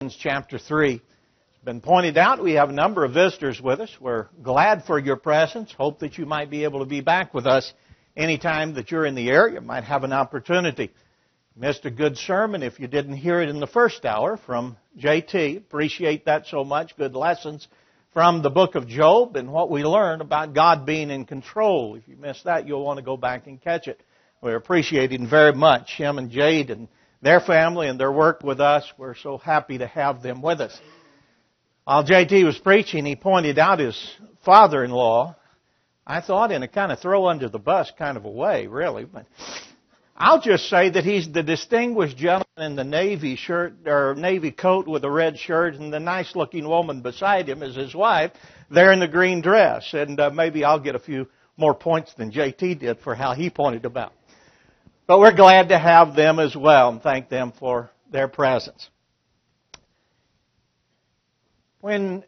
Philippians chapter 3. It's been pointed out we have a number of visitors with us. We're glad for your presence. Hope that you might be able to be back with us anytime that you're in the area. You might have an opportunity. Missed a good sermon if you didn't hear it in the first hour from JT. Appreciate that so much. Good lessons from the book of Job and what we learned about God being in control. If you missed that, you'll want to go back and catch it. We're appreciating very much him and Jade and their family and their work with us. We're so happy to have them with us. While JT was preaching, he pointed out his father-in-law. I thought in a kind of throw under the bus kind of a way, really. But I'll just say that he's the distinguished gentleman in the navy shirt or navy coat with a red shirt, and the nice-looking woman beside him is his wife there in the green dress. And maybe I'll get a few more points than JT did for how he pointed about. But we're glad to have them as well and thank them for their presence. When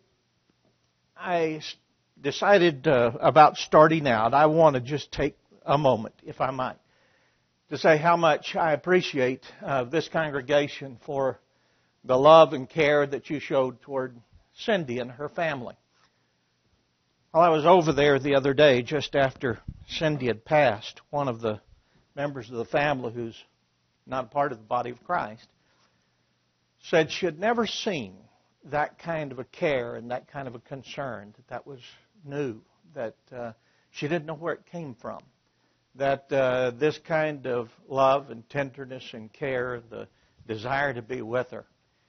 I decided about starting out, I want to just take a moment, if I might, to say how much I appreciate this congregation for the love and care that you showed toward Cindy and her family. While I was over there the other day, just after Cindy had passed, one of the members of the family who's not a part of the body of Christ said she had never seen that kind of a care and that kind of a concern, that was new, that she didn't know where it came from, that this kind of love and tenderness and care, the desire to be with her.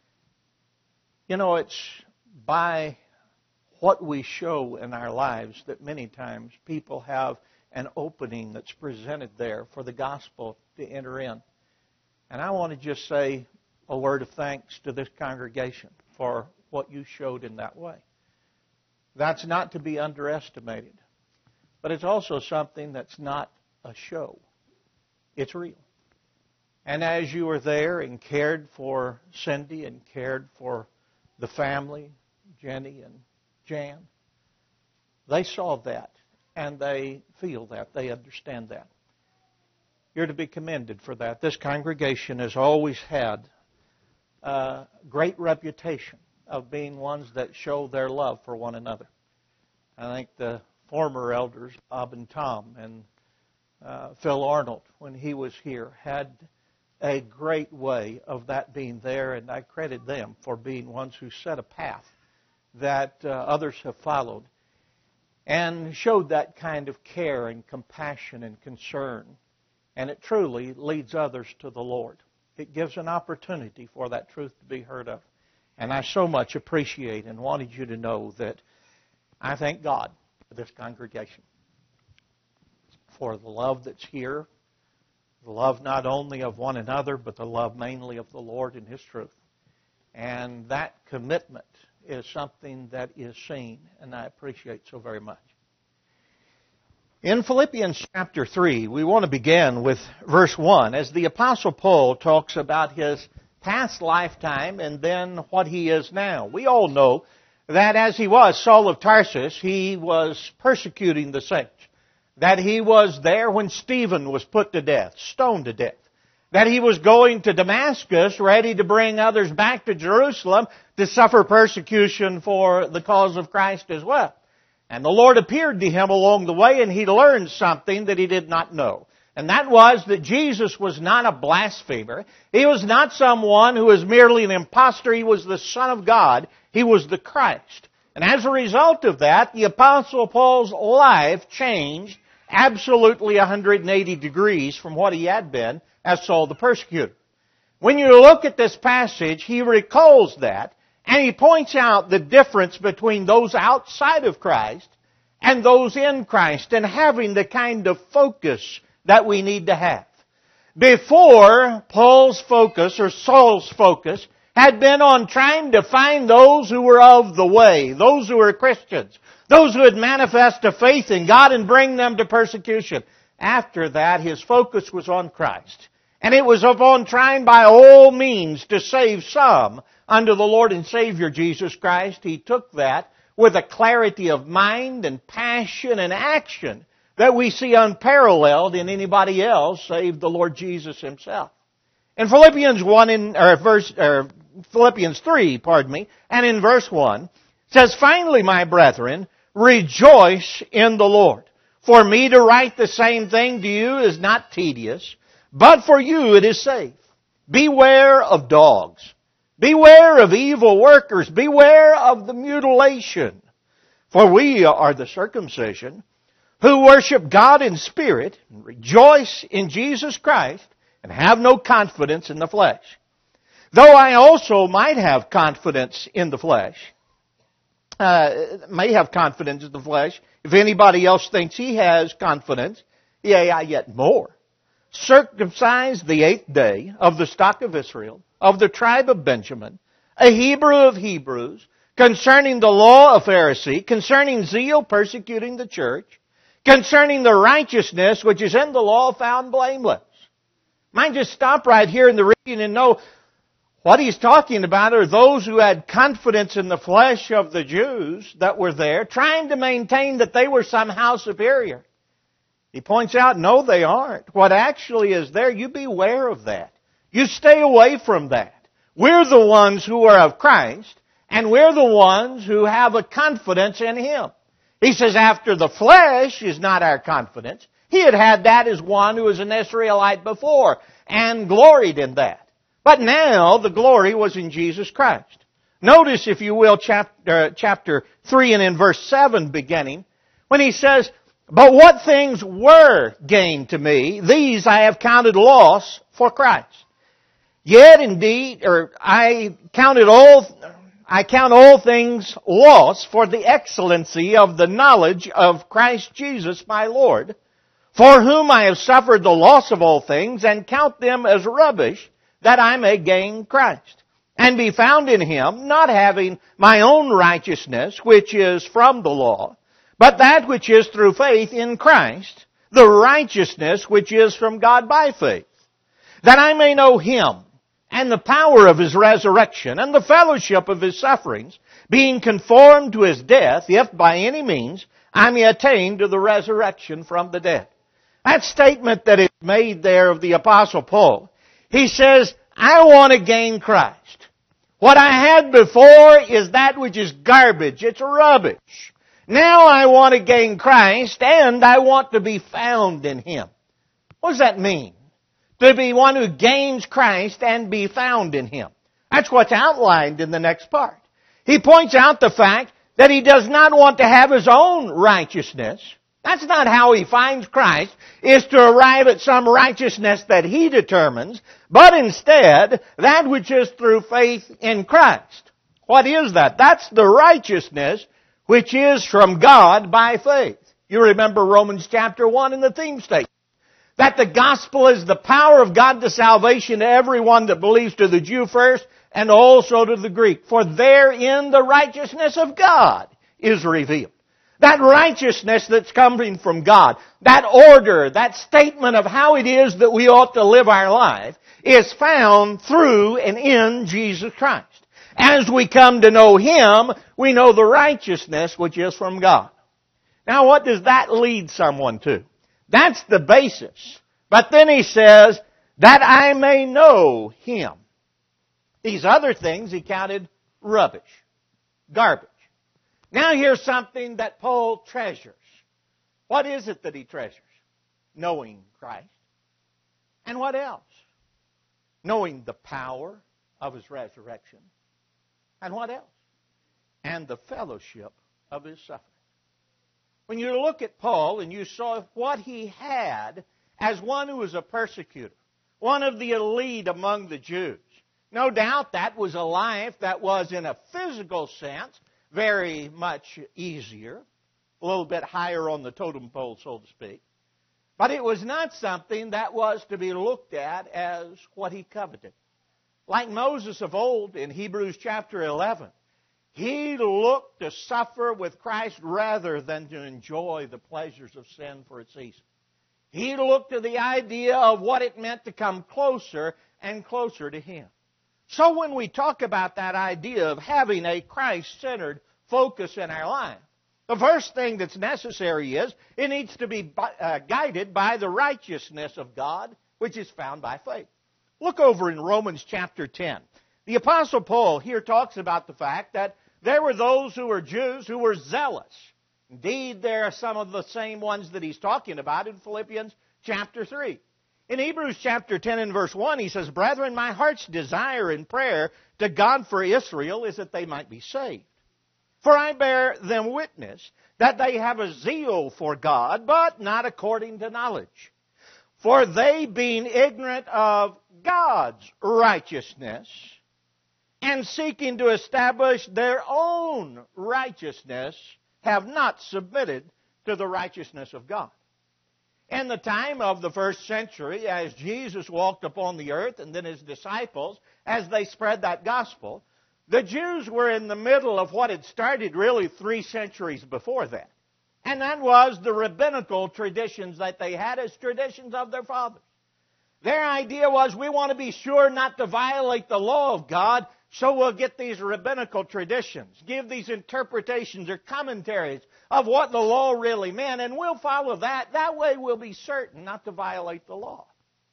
You know, it's by what we show in our lives that many times people have an opening that's presented there for the gospel to enter in. And I want to just say a word of thanks to this congregation for what you showed in that way. That's not to be underestimated. But it's also something that's not a show. It's real. And as you were there and cared for Cindy and cared for the family, Jenny and Jan, they saw that. And they feel that. They understand that. You're to be commended for that. This congregation has always had a great reputation of being ones that show their love for one another. I think the former elders, Bob and Tom, and Phil Arnold, when he was here, had a great way of that being there, and I credit them for being ones who set a path that others have followed and showed that kind of care and compassion and concern. And it truly leads others to the Lord. It gives an opportunity for that truth to be heard of. And I so much appreciate and wanted you to know that I thank God for this congregation, for the love that's here, the love not only of one another, but the love mainly of the Lord and His truth. And that commitment is something that is seen, and I appreciate so very much. In Philippians chapter 3, we want to begin with verse 1, as the Apostle Paul talks about his past lifetime and then what he is now. We all know that as he was Saul of Tarsus, he was persecuting the saints, that he was there when Stephen was put to death, stoned to death, that he was going to Damascus ready to bring others back to Jerusalem to suffer persecution for the cause of Christ as well. And the Lord appeared to him along the way, and he learned something that he did not know. And that was that Jesus was not a blasphemer. He was not someone who was merely an impostor. He was the Son of God. He was the Christ. And as a result of that, the Apostle Paul's life changed absolutely 180 degrees from what he had been as Saul the persecutor. When you look at this passage, he recalls that, and he points out the difference between those outside of Christ and those in Christ, and having the kind of focus that we need to have. Before, Paul's focus, or Saul's focus, had been on trying to find those who were of the way, those who were Christians, those who had manifest a faith in God and bring them to persecution. After that, his focus was on Christ. And it was upon trying by all means to save some unto the Lord and Savior Jesus Christ. He took that with a clarity of mind and passion and action that we see unparalleled in anybody else save the Lord Jesus Himself. In Philippians Philippians 3, and in verse 1, says, "Finally, my brethren, rejoice in the Lord. For me to write the same thing to you is not tedious, but for you it is safe. Beware of dogs. Beware of evil workers. Beware of the mutilation. For we are the circumcision, who worship God in spirit, and rejoice in Jesus Christ, and have no confidence in the flesh. Though I also might have confidence in the flesh, if anybody else thinks he has confidence, yea, I yet more. Circumcised the 8th day, of the stock of Israel, of the tribe of Benjamin, a Hebrew of Hebrews, concerning the law of Pharisee, concerning zeal persecuting the church, concerning the righteousness which is in the law found blameless." Might just stop right here in the reading and know what he's talking about are those who had confidence in the flesh of the Jews that were there, trying to maintain that they were somehow superior. He points out, no, they aren't. What actually is there, you beware of that. You stay away from that. We're the ones who are of Christ, and we're the ones who have a confidence in Him. He says, after the flesh is not our confidence. He had that as one who was an Israelite before, and gloried in that. But now the glory was in Jesus Christ. Notice, if you will, chapter 3 and in verse 7 beginning, when he says, "But what things were gain to me, these I have counted loss for Christ. Yet indeed, I count all things loss for the excellency of the knowledge of Christ Jesus my Lord, for whom I have suffered the loss of all things, and count them as rubbish, that I may gain Christ, and be found in Him, not having my own righteousness, which is from the law, but that which is through faith in Christ, the righteousness which is from God by faith, that I may know Him, and the power of His resurrection, and the fellowship of His sufferings, being conformed to His death, if by any means I may attain to the resurrection from the dead." That statement that is made there of the Apostle Paul, he says, I want to gain Christ. What I had before is that which is garbage. It's rubbish. Now I want to gain Christ, and I want to be found in Him. What does that mean? To be one who gains Christ and be found in Him. That's what's outlined in the next part. He points out the fact that he does not want to have his own righteousness. That's not how he finds Christ, is to arrive at some righteousness that he determines, but instead, that which is through faith in Christ. What is that? That's the righteousness which is from God by faith. You remember Romans chapter 1 in the theme statement. That the gospel is the power of God to salvation to everyone that believes, to the Jew first, and also to the Greek. For therein the righteousness of God is revealed. That righteousness that's coming from God, that order, that statement of how it is that we ought to live our life, is found through and in Jesus Christ. As we come to know Him, we know the righteousness which is from God. Now, what does that lead someone to? That's the basis. But then he says, that I may know Him. These other things he counted rubbish, garbage. Now here's something that Paul treasures. What is it that he treasures? Knowing Christ. And what else? Knowing the power of His resurrection. And what else? And the fellowship of His suffering. When you look at Paul and you saw what he had as one who was a persecutor, one of the elite among the Jews, no doubt that was a life that was, in a physical sense, very much easier, a little bit higher on the totem pole, so to speak. But it was not something that was to be looked at as what he coveted. Like Moses of old in Hebrews chapter 11, he looked to suffer with Christ rather than to enjoy the pleasures of sin for a season. He looked to the idea of what it meant to come closer and closer to Him. So when we talk about that idea of having a Christ-centered focus in our life, the first thing that's necessary is it needs to be guided by the righteousness of God, which is found by faith. Look over in Romans chapter 10. The Apostle Paul here talks about the fact that there were those who were Jews who were zealous. Indeed, there are some of the same ones that he's talking about in Philippians chapter 3. In Hebrews chapter 10 and verse 1, he says, "Brethren, my heart's desire in prayer to God for Israel is that they might be saved. For I bear them witness that they have a zeal for God, but not according to knowledge. For they, being ignorant of God's righteousness, and seeking to establish their own righteousness, have not submitted to the righteousness of God." In the time of the first century, as Jesus walked upon the earth, and then his disciples, as they spread that gospel, the Jews were in the middle of what had started really 3 centuries before that. And that was the rabbinical traditions that they had as traditions of their fathers. Their idea was, we want to be sure not to violate the law of God, so we'll get these rabbinical traditions, give these interpretations or commentaries of what the law really meant, and we'll follow that. That way we'll be certain not to violate the law.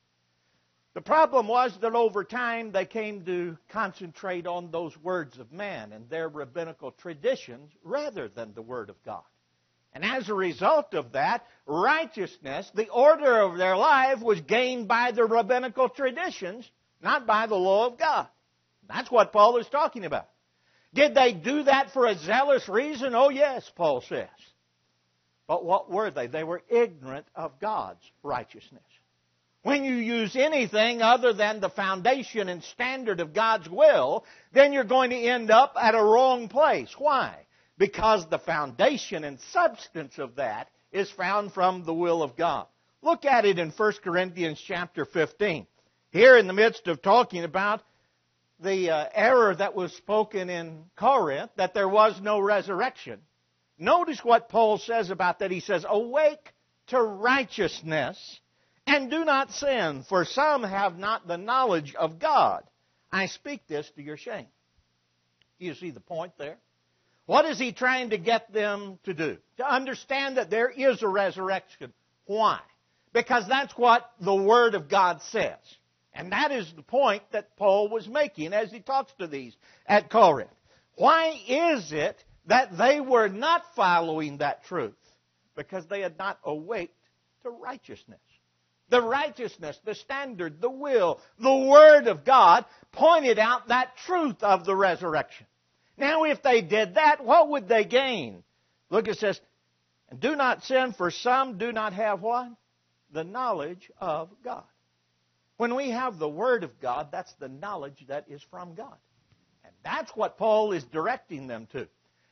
The problem was that over time they came to concentrate on those words of man and their rabbinical traditions rather than the Word of God. And as a result of that, righteousness, the order of their life, was gained by the rabbinical traditions, not by the law of God. That's what Paul is talking about. Did they do that for a zealous reason? Oh yes, Paul says. But what were they? They were ignorant of God's righteousness. When you use anything other than the foundation and standard of God's will, then you're going to end up at a wrong place. Why? Because the foundation and substance of that is found from the will of God. Look at it in 1 Corinthians chapter 15. Here in the midst of talking about the error that was spoken in Corinth, that there was no resurrection. Notice what Paul says about that. He says, "Awake to righteousness, and do not sin, for some have not the knowledge of God. I speak this to your shame." You see the point there? What is he trying to get them to do? To understand that there is a resurrection. Why? Because that's what the Word of God says. And that is the point that Paul was making as he talks to these at Corinth. Why is it that they were not following that truth? Because they had not awaked to righteousness. The righteousness, the standard, the will, the Word of God pointed out that truth of the resurrection. Now, if they did that, what would they gain? Look, it says, "And do not sin, for some do not have" what? The knowledge of God. When we have the Word of God, that's the knowledge that is from God. And that's what Paul is directing them to.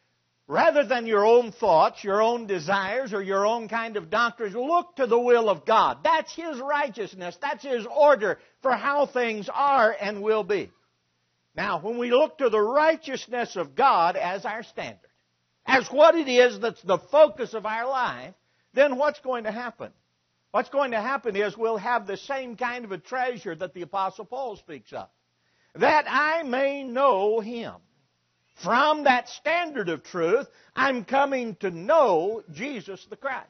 Rather than your own thoughts, your own desires, or your own kind of doctrines, look to the will of God. That's His righteousness. That's His order for how things are and will be. Now, when we look to the righteousness of God as our standard, as what it is that's the focus of our life, then what's going to happen? What's going to happen is we'll have the same kind of a treasure that the Apostle Paul speaks of. That I may know Him. From that standard of truth, I'm coming to know Jesus the Christ.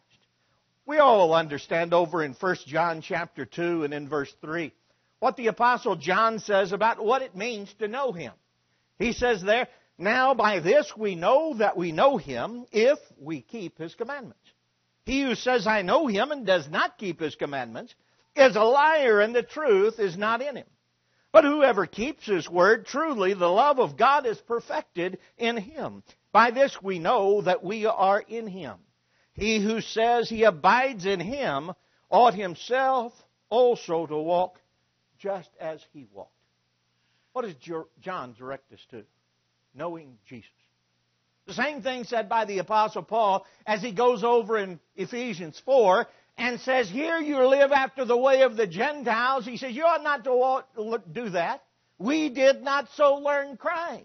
We all understand over in 1 John chapter 2 and in verse 3 what the Apostle John says about what it means to know Him. He says there, "Now by this we know that we know Him if we keep His commandments. He who says, 'I know Him,' and does not keep His commandments is a liar, and the truth is not in him. But whoever keeps His word, truly the love of God is perfected in him. By this we know that we are in Him. He who says he abides in Him ought himself also to walk just as He walked." What does John direct us to? Knowing Jesus. The same thing said by the Apostle Paul as he goes over in Ephesians 4 and says, "Here you live after the way of the Gentiles." He says, you ought not to do that. We did not so learn Christ.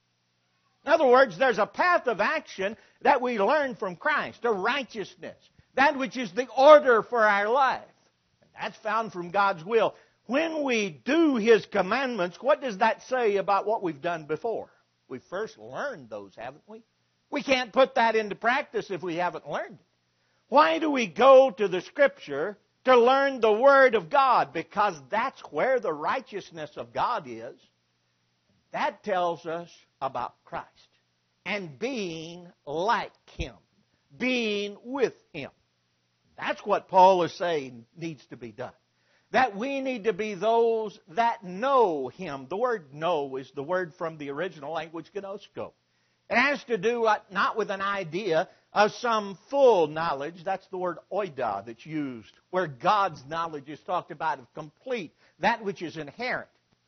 In other words, there's a path of action that we learn from Christ, a righteousness, that which is the order for our life. And that's found from God's will. When we do His commandments, what does that say about what we've done before? We first learned those, haven't we? We can't put that into practice if we haven't learned it. Why do we go to the Scripture to learn the Word of God? Because that's where the righteousness of God is. That tells us about Christ and being like Him, being with Him. That's what Paul is saying needs to be done. That we need to be those that know Him. The word know is the word from the original language, gnosko. It has to do not with an idea of some full knowledge. That's the word oida that's used, where God's knowledge is talked about of complete, that which is inherent.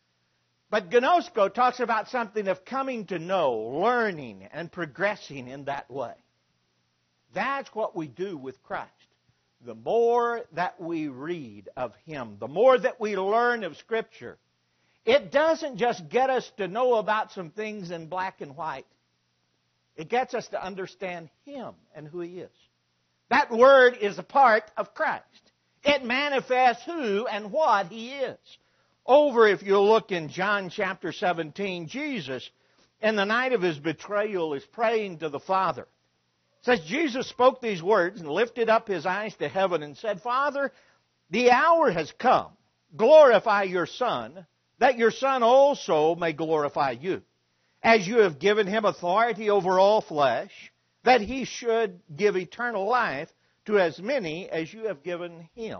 But gnosko talks about something of coming to know, learning, and progressing in that way. That's what we do with Christ. The more that we read of Him, the more that we learn of Scripture, it doesn't just get us to know about some things in black and white. It gets us to understand Him and who He is. That Word is a part of Christ. It manifests who and what He is. Over, if you look in John chapter 17, Jesus, in the night of His betrayal, is praying to the Father. It says, Jesus spoke these words and lifted up His eyes to heaven and said, Father, the hour has come. Glorify your Son, that your Son also may glorify you, as you have given Him authority over all flesh, that He should give eternal life to as many as you have given Him.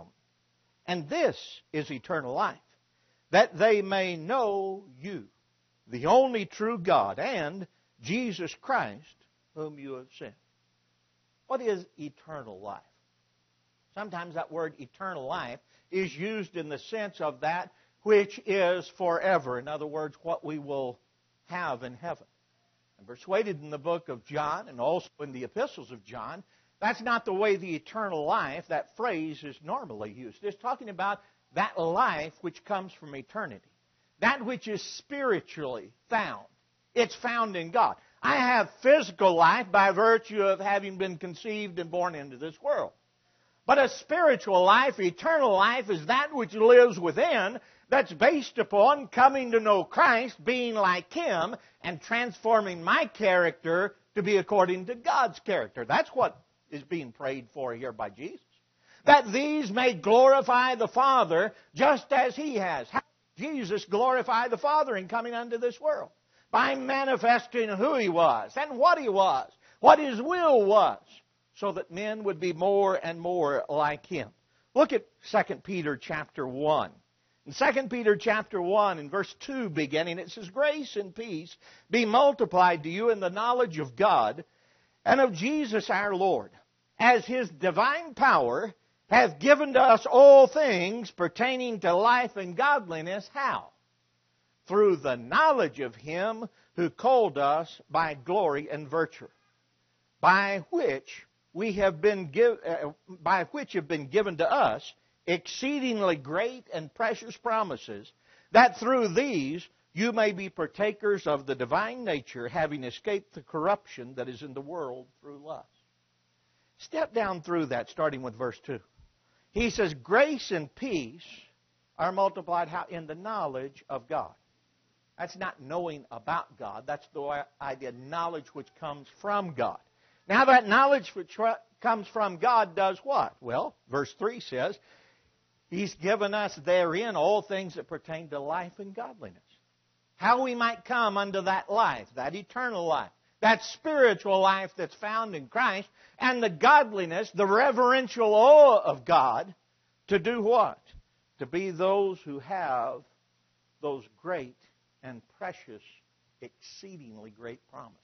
And this is eternal life, that they may know you, the only true God, and Jesus Christ, whom you have sent. What is eternal life? Sometimes that word eternal life is used in the sense of that which is forever. In other words, what we will have in heaven. I'm persuaded in the book of John and also in the epistles of John, that's not the way the eternal life, that phrase, is normally used. It's talking about that life which comes from eternity. That which is spiritually found. It's found in God. I have physical life by virtue of having been conceived and born into this world. But a spiritual life, eternal life, is that which lives within, that's based upon coming to know Christ, being like Him, and transforming my character to be according to God's character. That's what is being prayed for here by Jesus. That these may glorify the Father just as He has. How did Jesus glorify the Father in coming unto this world? By manifesting who He was and what He was, what His will was, so that men would be more and more like Him. Look at 2 Peter chapter 1. In 2 Peter chapter 1, in verse 2 beginning, it says, Grace and peace be multiplied to you in the knowledge of God and of Jesus our Lord, as His divine power hath given to us all things pertaining to life and godliness. How? Through the knowledge of Him who called us by glory and virtue, by which have been given to us exceedingly great and precious promises, that through these you may be partakers of the divine nature, having escaped the corruption that is in the world through lust. Step down through that, starting with verse 2. He says, grace and peace are multiplied how? In the knowledge of God. That's not knowing about God. That's the idea, knowledge which comes from God. Now that knowledge which comes from God does what? Well, verse 3 says, He's given us therein all things that pertain to life and godliness. How we might come unto that life, that eternal life, that spiritual life that's found in Christ, and the godliness, the reverential awe of God, to do what? To be those who have those great and precious, exceedingly great promises.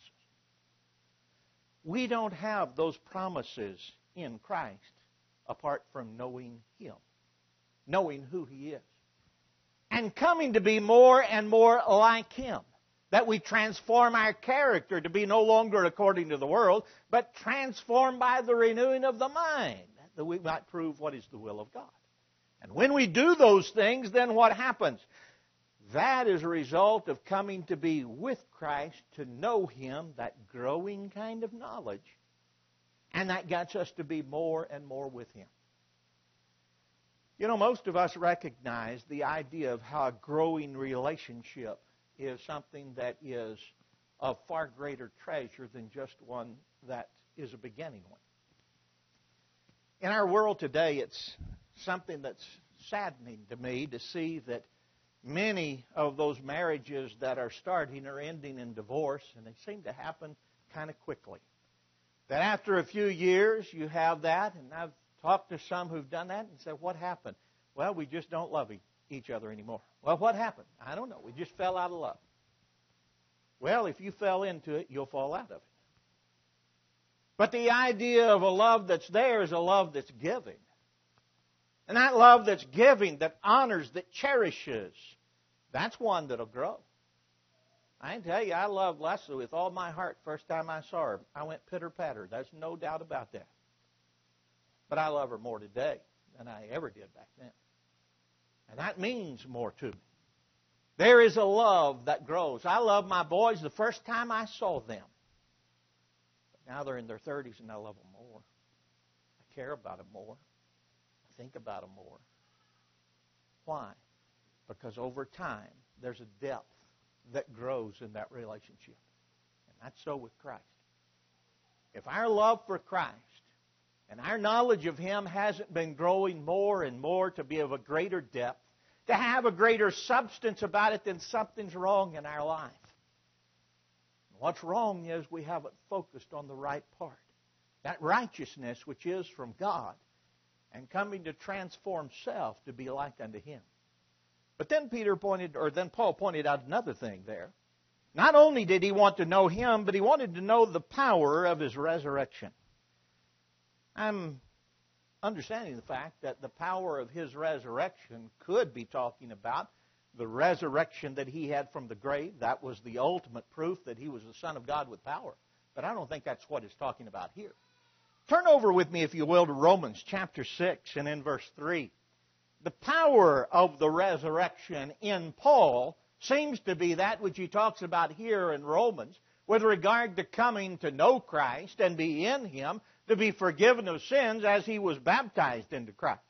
We don't have those promises in Christ apart from knowing Him, knowing who He is, and coming to be more and more like Him. That we transform our character to be no longer according to the world, but transformed by the renewing of the mind, that we might prove what is the will of God. And when we do those things, then what happens? That is a result of coming to be with Christ, to know Him, that growing kind of knowledge. And that gets us to be more and more with Him. You know, most of us recognize the idea of how a growing relationship is something that is of far greater treasure than just one that is a beginning one. In our world today, it's something that's saddening to me to see that many of those marriages that are starting are ending in divorce, and they seem to happen kind of quickly. That after a few years, you have that, and I've talked to some who've done that and said, what happened? Well, we just don't love each other anymore. Well, what happened? I don't know. We just fell out of love. Well, if you fell into it, you'll fall out of it. But the idea of a love that's there is a love that's giving. And that love that's giving, that honors, that cherishes, that's one that'll grow. I can tell you, I loved Leslie with all my heart first time I saw her. I went pitter-patter. There's no doubt about that. But I love her more today than I ever did back then. And that means more to me. There is a love that grows. I love my boys the first time I saw them. But now they're in their 30s and I love them more. I care about them more. I think about them more. Why? Because over time, there's a depth that grows in that relationship. And that's so with Christ. If our love for Christ and our knowledge of Him hasn't been growing more and more to be of a greater depth, to have a greater substance about it, then something's wrong in our life. What's wrong is we haven't focused on the right part. That righteousness which is from God and coming to transform self to be like unto Him. But then Paul pointed out another thing there. Not only did he want to know Him, but he wanted to know the power of His resurrection. I'm understanding the fact that the power of His resurrection could be talking about the resurrection that He had from the grave. That was the ultimate proof that He was the Son of God with power. But I don't think that's what it's talking about here. Turn over with me, if you will, to Romans chapter 6 and in verse 3. The power of the resurrection in Paul seems to be that which he talks about here in Romans with regard to coming to know Christ and be in Him, to be forgiven of sins as he was baptized into Christ.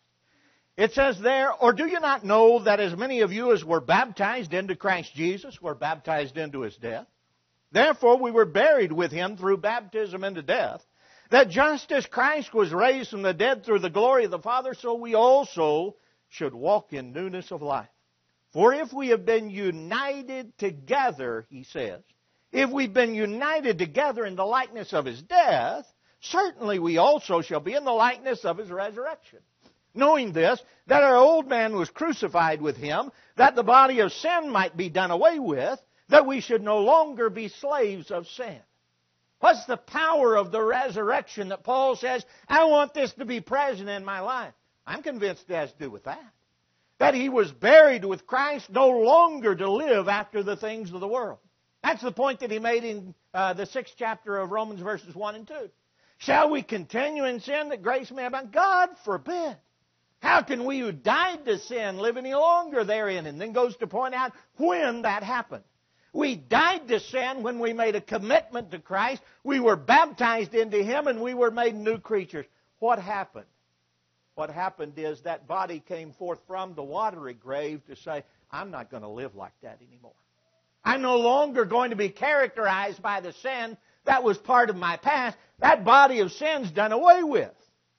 It says there, or do you not know that as many of you as were baptized into Christ Jesus were baptized into His death? Therefore we were buried with Him through baptism into death, that just as Christ was raised from the dead through the glory of the Father, so we also should walk in newness of life. For if we have been united together, he says, if we've been united together in the likeness of His death, certainly we also shall be in the likeness of His resurrection. Knowing this, that our old man was crucified with Him, that the body of sin might be done away with, that we should no longer be slaves of sin. What's the power of the resurrection that Paul says, I want this to be present in my life? I'm convinced it has to do with that. That he was buried with Christ, no longer to live after the things of the world. That's the point that he made in the 6th chapter of Romans verses 1 and 2. Shall we continue in sin that grace may abound? God forbid. How can we who died to sin live any longer therein? And then goes to point out when that happened. We died to sin when we made a commitment to Christ. We were baptized into Him and we were made new creatures. What happened? What happened is that body came forth from the watery grave to say, I'm not going to live like that anymore. I'm no longer going to be characterized by the sin that was part of my past. That body of sin's done away with.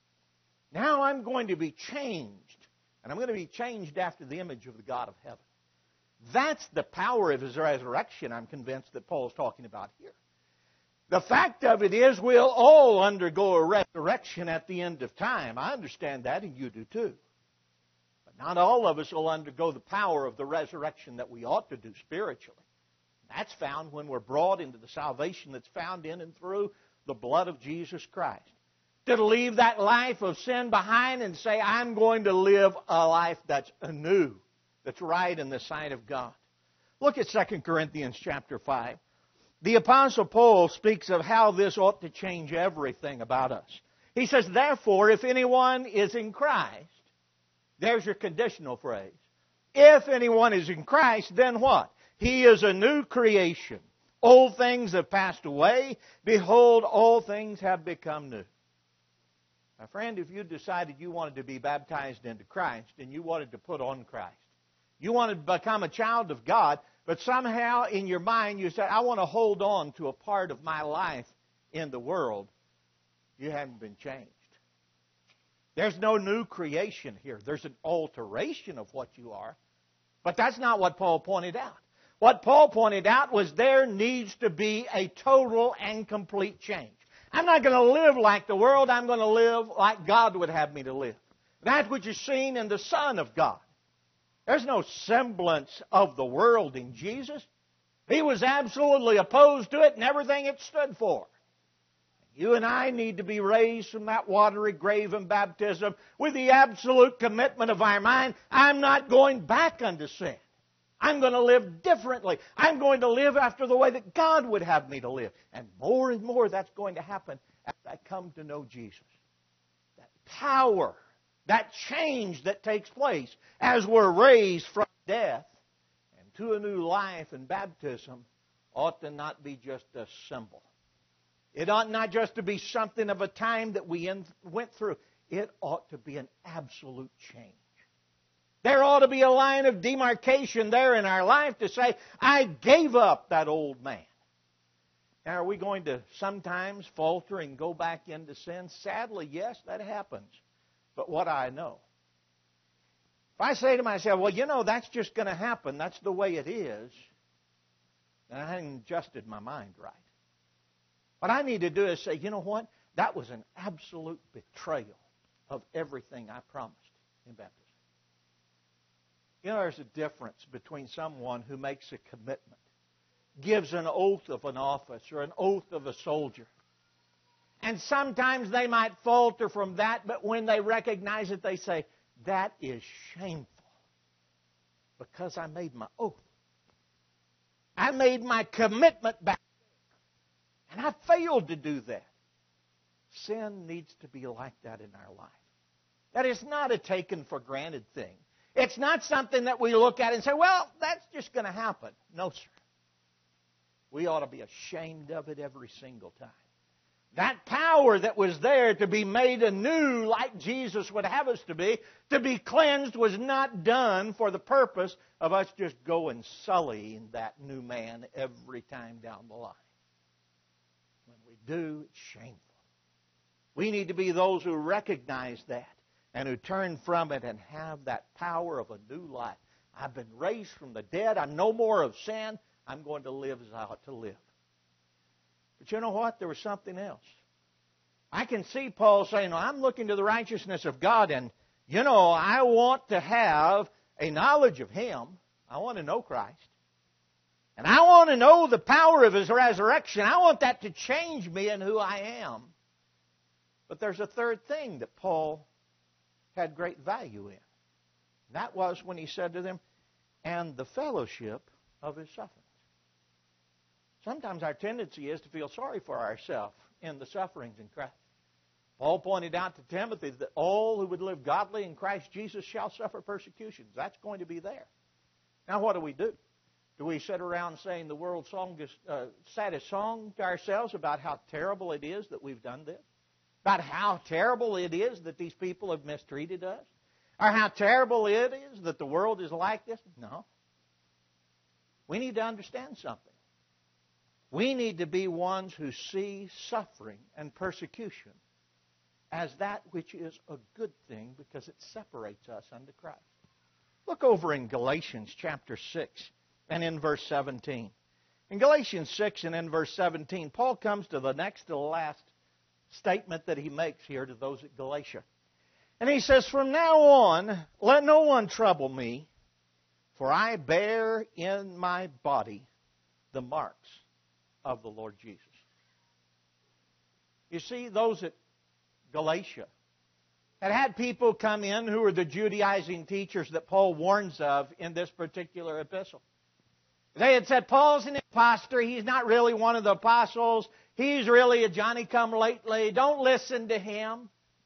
Now I'm going to be changed. And I'm going to be changed after the image of the God of heaven. That's the power of His resurrection, I'm convinced, that Paul's talking about here. The fact of it is we'll all undergo a resurrection at the end of time. I understand that, and you do too. But not all of us will undergo the power of the resurrection that we ought to do spiritually. That's found when we're brought into the salvation that's found in and through the blood of Jesus Christ. To leave that life of sin behind and say, I'm going to live a life that's anew, that's right in the sight of God. Look at 2 Corinthians chapter 5. The Apostle Paul speaks of how this ought to change everything about us. He says, therefore, if anyone is in Christ, there's your conditional phrase. If anyone is in Christ, then what? He is a new creation. Old things have passed away. Behold, all things have become new. Now, friend, if you decided you wanted to be baptized into Christ and you wanted to put on Christ, you wanted to become a child of God, but somehow in your mind you said, I want to hold on to a part of my life in the world, you haven't been changed. There's no new creation here. There's an alteration of what you are, But that's not what Paul pointed out. What Paul pointed out was there needs to be a total and complete change. I'm not going to live like the world. I'm going to live like God would have me to live. That which is seen in the Son of God. There's no semblance of the world in Jesus. He was absolutely opposed to it and everything it stood for. You and I need to be raised from that watery grave in baptism with the absolute commitment of our mind. I'm not going back unto sin. I'm going to live differently. I'm going to live after the way that God would have me to live. And more that's going to happen as I come to know Jesus. That power, that change that takes place as we're raised from death and to a new life in baptism ought to not be just a symbol. It ought not just to be something of a time that we went through. It ought to be an absolute change. There ought to be a line of demarcation there in our life to say, I gave up that old man. Now, are we going to sometimes falter and go back into sin? Sadly, yes, that happens. But what I know, if I say to myself, well, that's just going to happen, that's the way it is, then I haven't adjusted my mind right. What I need to do is say, you know what? That was an absolute betrayal of everything I promised in baptism. There's a difference between someone who makes a commitment, gives an oath of an office or an oath of a soldier. And sometimes they might falter from that, but when they recognize it, they say, that is shameful because I made my oath. I made my commitment back. And I failed to do that. Sin needs to be like that in our life. That is not a taken for granted thing. It's not something that we look at and say, well, that's just going to happen. No, sir. We ought to be ashamed of it every single time. That power that was there to be made anew like Jesus would have us to be cleansed, was not done for the purpose of us just going sullying that new man every time down the line. When we do, it's shameful. We need to be those who recognize that and who turn from it and have that power of a new life. I've been raised from the dead. I'm no more of sin. I'm going to live as I ought to live. But you know what? There was something else. I can see Paul saying, I'm looking to the righteousness of God, and, I want to have a knowledge of Him. I want to know Christ. And I want to know the power of His resurrection. I want that to change me and who I am. But there's a third thing that Paul had great value in. That was when he said to them, and the fellowship of His sufferings. Sometimes our tendency is to feel sorry for ourselves in the sufferings in Christ. Paul pointed out to Timothy that all who would live godly in Christ Jesus shall suffer persecutions. That's going to be there. Now what do? Do we sit around saying the world's saddest song to ourselves about how terrible it is that we've done this? About how terrible it is that these people have mistreated us? Or how terrible it is that the world is like this? No. We need to understand something. We need to be ones who see suffering and persecution as that which is a good thing because it separates us unto Christ. Look over in Galatians chapter 6 and in verse 17. In Galatians 6 and in verse 17, Paul comes to the next to the last statement that he makes here to those at Galatia. And he says, from now on, let no one trouble me, for I bear in my body the marks of the Lord Jesus. You see, those at Galatia had people come in who were the Judaizing teachers that Paul warns of in this particular epistle. They had said, Paul's an imposter. He's not really one of the apostles. He's really a Johnny-come-lately. Don't listen to him.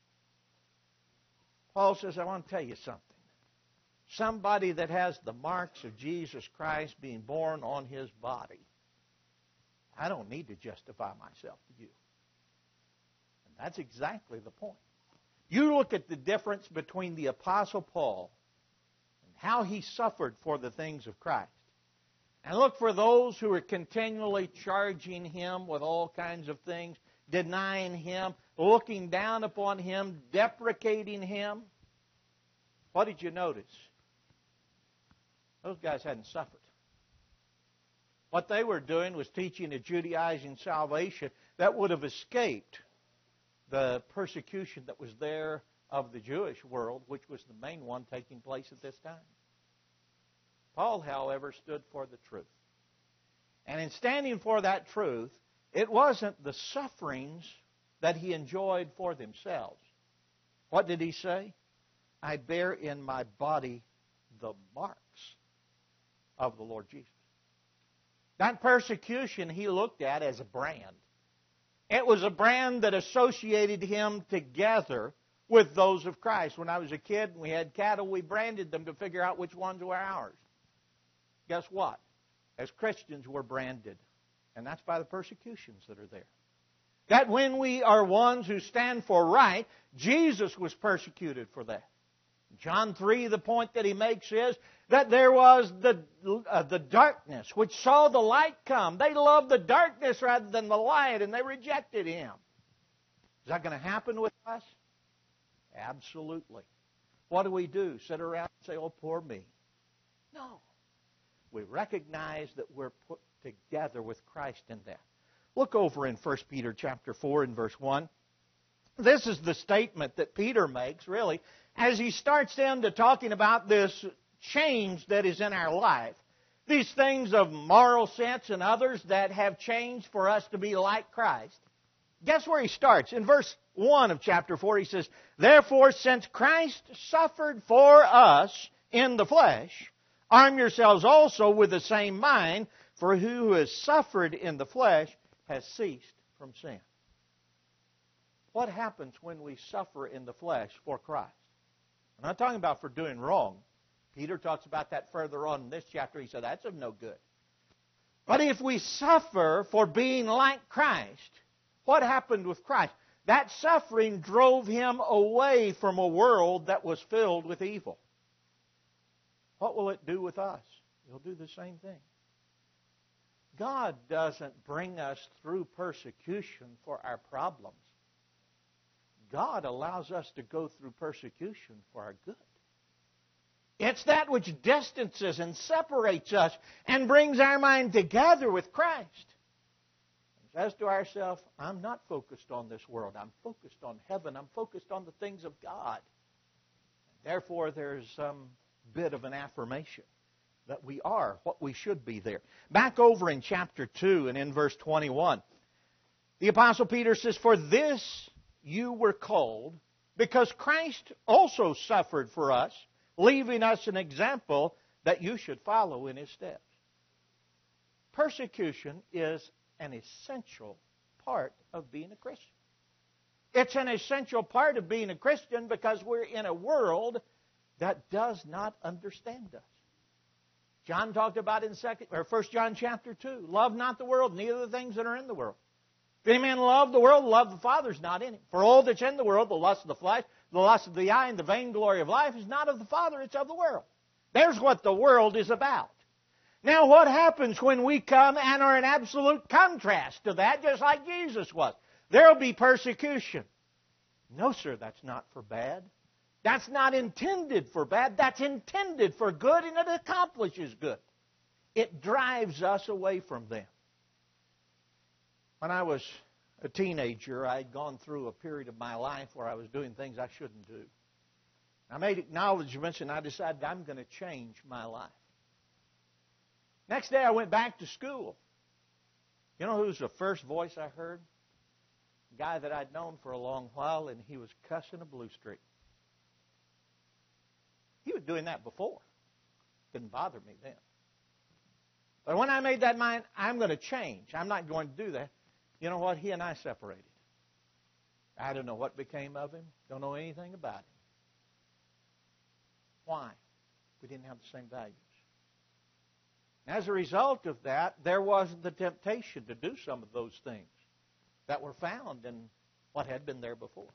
Paul says, I want to tell you something. Somebody that has the marks of Jesus Christ being born on his body, I don't need to justify myself to you. And that's exactly the point. You look at the difference between the Apostle Paul and how he suffered for the things of Christ. And look for those who are continually charging him with all kinds of things, denying him, looking down upon him, deprecating him. What did you notice? Those guys hadn't suffered. What they were doing was teaching a Judaizing salvation that would have escaped the persecution that was there of the Jewish world, which was the main one taking place at this time. Paul, however, stood for the truth. And in standing for that truth, it wasn't the sufferings that he enjoyed for themselves. What did he say? I bear in my body the marks of the Lord Jesus. That persecution he looked at as a brand. It was a brand that associated him together with those of Christ. When I was a kid and we had cattle, we branded them to figure out which ones were ours. Guess what? As Christians, we're branded. And that's by the persecutions that are there. That when we are ones who stand for right, Jesus was persecuted for that. John 3, the point that he makes is that there was the darkness which saw the light come. They loved the darkness rather than the light, and they rejected him. Is that going to happen with us? Absolutely. What do? Sit around and say, oh, poor me. No. We recognize that we're put together with Christ in that. Look over in 1 Peter chapter 4 and verse 1. This is the statement that Peter makes, really, as he starts into talking about this change that is in our life. These things of moral sense and others that have changed for us to be like Christ. Guess where he starts? In verse 1 of chapter 4, he says, Therefore, since Christ suffered for us in the flesh, arm yourselves also with the same mind, for who has suffered in the flesh has ceased from sin. What happens when we suffer in the flesh for Christ? I'm not talking about for doing wrong. Peter talks about that further on in this chapter. He said that's of no good. But if we suffer for being like Christ, what happened with Christ? That suffering drove him away from a world that was filled with evil. What will it do with us? It'll do the same thing. God doesn't bring us through persecution for our problems. God allows us to go through persecution for our good. It's that which distances and separates us and brings our mind together with Christ. And says to ourselves, I'm not focused on this world. I'm focused on heaven. I'm focused on the things of God. Therefore, there's some bit of an affirmation that we are what we should be there. Back over in chapter 2 and in verse 21, the Apostle Peter says, For this you were called, because Christ also suffered for us, leaving us an example that you should follow in his steps. Persecution is an essential part of being a Christian. It's an essential part of being a Christian because we're in a world that does not understand us. John talked about in 1 John chapter 2, love not the world, neither the things that are in the world. If any man love the world, the love of the Father is not in him. For all that's in the world, the lust of the flesh, the lust of the eye, and the vainglory of life is not of the Father, it's of the world. There's what the world is about. Now, what happens when we come and are in absolute contrast to that, just like Jesus was? There will be persecution. No, sir, that's not for bad. That's not intended for bad. That's intended for good, and it accomplishes good. It drives us away from them. When I was a teenager, I had gone through a period of my life where I was doing things I shouldn't do. I made acknowledgments, and I decided I'm going to change my life. Next day, I went back to school. You know who was the first voice I heard? A guy that I'd known for a long while, and he was cussing a blue streak. He was doing that before. Didn't bother me then. But when I made that mind, I'm going to change. I'm not going to do that. You know what? He and I separated. I don't know what became of him. Don't know anything about him. Why? We didn't have the same values. As a result of that, there was the temptation to do some of those things that were found in what had been there before.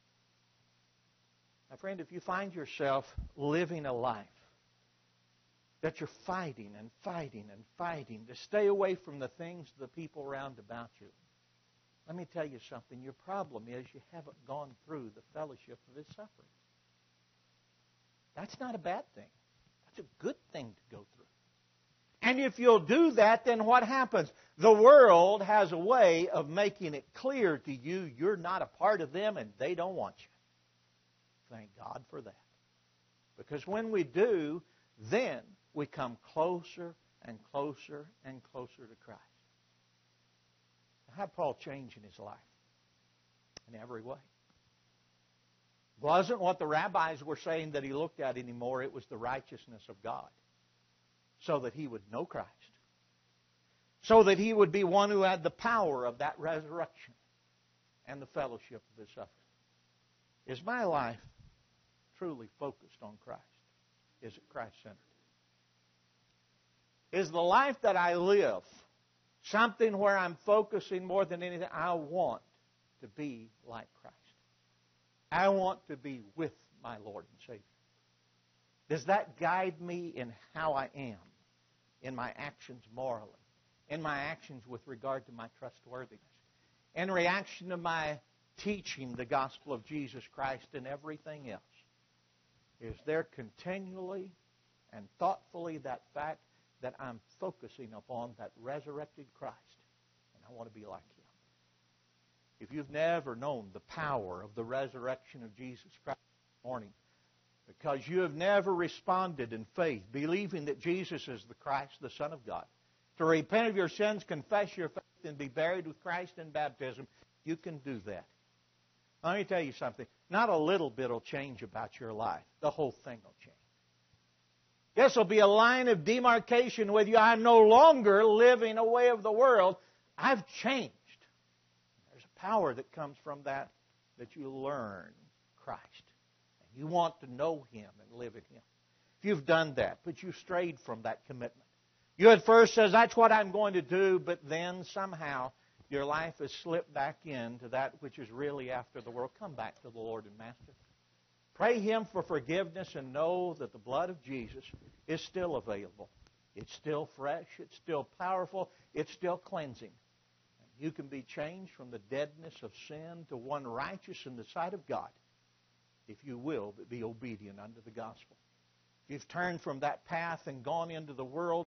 My friend, if you find yourself living a life that you're fighting and fighting and fighting to stay away from the things, the people around about you, let me tell you something. Your problem is you haven't gone through the fellowship of his suffering. That's not a bad thing. That's a good thing to go through. And if you'll do that, then what happens? The world has a way of making it clear to you you're not a part of them and they don't want you. Thank God for that. Because when we do, then we come closer and closer and closer to Christ. How did Paul change in his life? In every way. It wasn't what the rabbis were saying that he looked at anymore. It was the righteousness of God. So that he would know Christ. So that he would be one who had the power of that resurrection and the fellowship of his suffering. Is my life truly focused on Christ? Is it Christ-centered? Is the life that I live something where I'm focusing more than anything? I want to be like Christ. I want to be with my Lord and Savior. Does that guide me in how I am, in my actions morally, in my actions with regard to my trustworthiness, in reaction to my teaching the gospel of Jesus Christ and everything else? Is there continually and thoughtfully that fact that I'm focusing upon that resurrected Christ, and I want to be like Him? If you've never known the power of the resurrection of Jesus Christ this morning, because you have never responded in faith, believing that Jesus is the Christ, the Son of God, to repent of your sins, confess your faith, and be buried with Christ in baptism, you can do that. Let me tell you something. Not a little bit will change about your life. The whole thing will change. This will be a line of demarcation with you. I'm no longer living a way of the world. I've changed. There's a power that comes from that you learn Christ. And you want to know Him and live in Him. If you've done that, but you've strayed from that commitment. You at first says, that's what I'm going to do, but then somehow your life has slipped back into that which is really after the world. Come back to the Lord and Master. Pray Him for forgiveness and know that the blood of Jesus is still available. It's still fresh. It's still powerful. It's still cleansing. You can be changed from the deadness of sin to one righteous in the sight of God, if you will, but be obedient unto the gospel. If you've turned from that path and gone into the world,